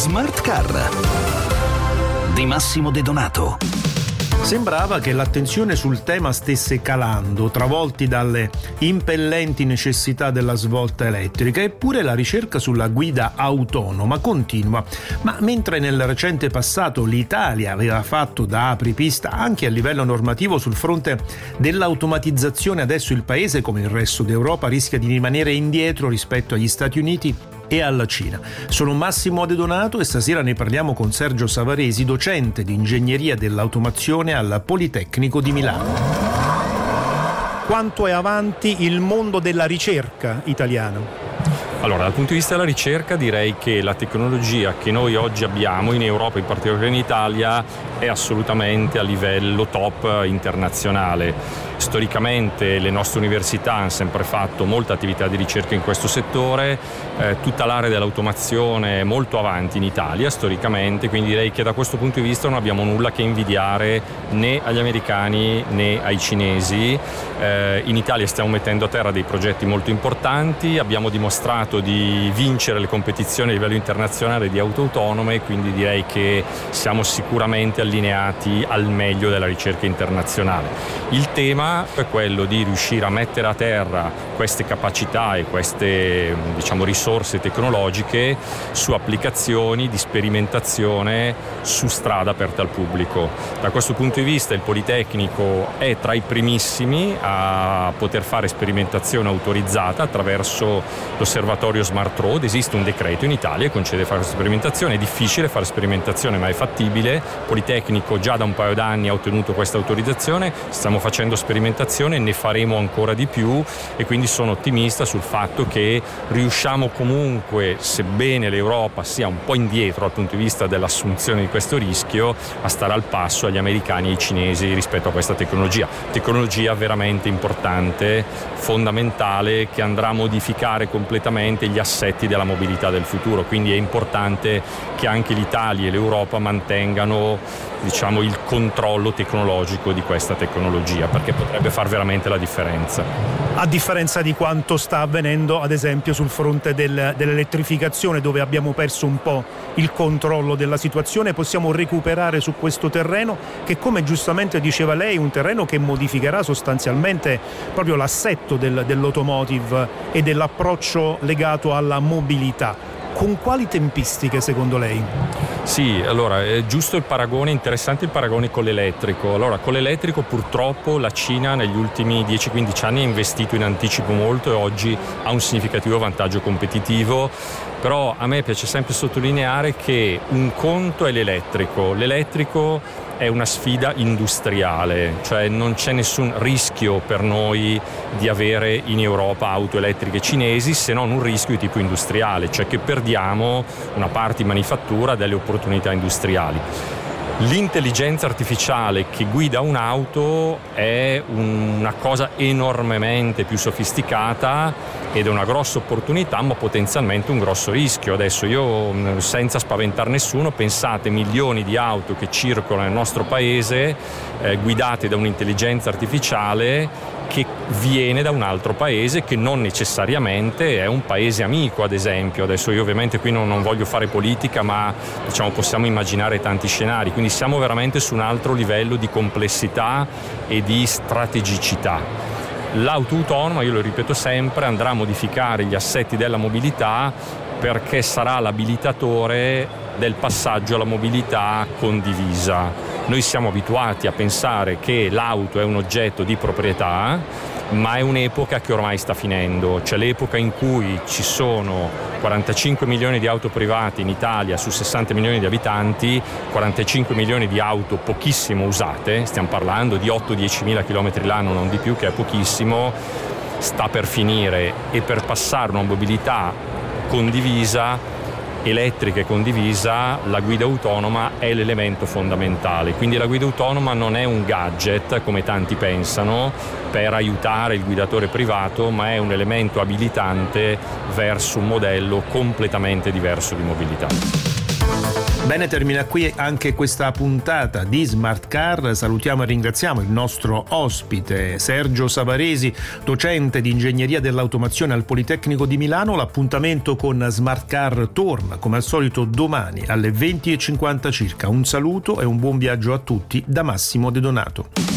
Smart Car di Massimo De Donato. Sembrava che l'attenzione sul tema stesse calando, travolti dalle impellenti necessità della svolta elettrica, eppure la ricerca sulla guida autonoma continua. Ma mentre nel recente passato l'Italia aveva fatto da apripista anche a livello normativo sul fronte dell'automatizzazione, adesso il paese, come il resto d'Europa, rischia di rimanere indietro rispetto agli Stati Uniti e alla Cina. Sono Massimo De Donato e stasera ne parliamo con Sergio Savaresi, docente di ingegneria dell'automazione al Politecnico di Milano. Quanto è avanti il mondo della ricerca italiano? Allora, dal punto di vista della ricerca direi che la tecnologia che noi oggi abbiamo in Europa, in particolare in Italia, è assolutamente a livello top internazionale. Storicamente le nostre università hanno sempre fatto molta attività di ricerca in questo settore, tutta l'area dell'automazione è molto avanti in Italia storicamente, quindi direi che da questo punto di vista non abbiamo nulla che invidiare né agli americani né ai cinesi. In Italia stiamo mettendo a terra dei progetti molto importanti, abbiamo dimostrato di vincere le competizioni a livello internazionale di auto autonome, quindi direi che siamo sicuramente allineati al meglio della ricerca internazionale. Il tema è quello di riuscire a mettere a terra queste capacità e queste risorse tecnologiche su applicazioni di sperimentazione su strada aperta al pubblico. Da questo punto di vista il Politecnico è tra i primissimi a poter fare sperimentazione autorizzata attraverso l'osservatorio Smart Road. Esiste un decreto in Italia che concede fare questa sperimentazione, è difficile fare sperimentazione ma è fattibile. Il Politecnico già da un paio d'anni ha ottenuto questa autorizzazione, stiamo facendo sperimentazione, ne faremo ancora di più e quindi sono ottimista sul fatto che riusciamo comunque, sebbene l'Europa sia un po' indietro dal punto di vista dell'assunzione di questo rischio, a stare al passo agli americani e ai cinesi rispetto a questa tecnologia veramente importante, fondamentale, che andrà a modificare completamente gli assetti della mobilità del futuro, quindi è importante che anche l'Italia e l'Europa mantengano il controllo tecnologico di questa tecnologia, perché potrebbe far veramente la differenza. A differenza di quanto sta avvenendo ad esempio sul fronte dell'elettrificazione, dove abbiamo perso un po' il controllo della situazione, possiamo recuperare su questo terreno che, come giustamente diceva lei, è un terreno che modificherà sostanzialmente proprio l'assetto dell'automotive e dell'approccio legato alla mobilità. Con quali tempistiche secondo lei? Sì, allora è giusto interessante il paragone con l'elettrico. Allora, con l'elettrico purtroppo la Cina negli ultimi 10-15 anni ha investito in anticipo molto e oggi ha un significativo vantaggio competitivo, però a me piace sempre sottolineare che un conto è l'elettrico è una sfida industriale, cioè non c'è nessun rischio per noi di avere in Europa auto elettriche cinesi, se non un rischio di tipo industriale, cioè che perdiamo una parte di manifattura delle opportunità industriali. L'intelligenza artificiale che guida un'auto è una cosa enormemente più sofisticata ed è una grossa opportunità, ma potenzialmente un grosso rischio. Adesso io, senza spaventare nessuno, pensate milioni di auto che circolano nel nostro paese guidate da un'intelligenza artificiale che viene da un altro paese che non necessariamente è un paese amico, ad esempio. Adesso io ovviamente qui non voglio fare politica, ma possiamo immaginare tanti scenari, quindi siamo veramente su un altro livello di complessità e di strategicità. L'auto autonoma, io lo ripeto sempre, andrà a modificare gli assetti della mobilità perché sarà l'abilitatore del passaggio alla mobilità condivisa. Noi siamo abituati a pensare che l'auto è un oggetto di proprietà, ma è un'epoca che ormai sta finendo. C'è l'epoca in cui ci sono 45 milioni di auto private in Italia su 60 milioni di abitanti, 45 milioni di auto pochissimo usate, stiamo parlando di 8-10 mila chilometri l'anno, non di più, che è pochissimo, sta per finire, e per passare una mobilità condivisa, elettrica e condivisa, la guida autonoma è l'elemento fondamentale. Quindi la guida autonoma non è un gadget, come tanti pensano, per aiutare il guidatore privato, ma è un elemento abilitante verso un modello completamente diverso di mobilità. Bene, termina qui anche questa puntata di Smart Car. Salutiamo e ringraziamo il nostro ospite Sergio Savaresi, docente di ingegneria dell'automazione al Politecnico di Milano. L'appuntamento con Smart Car torna come al solito domani alle 20:50 circa. Un saluto e un buon viaggio a tutti da Massimo De Donato.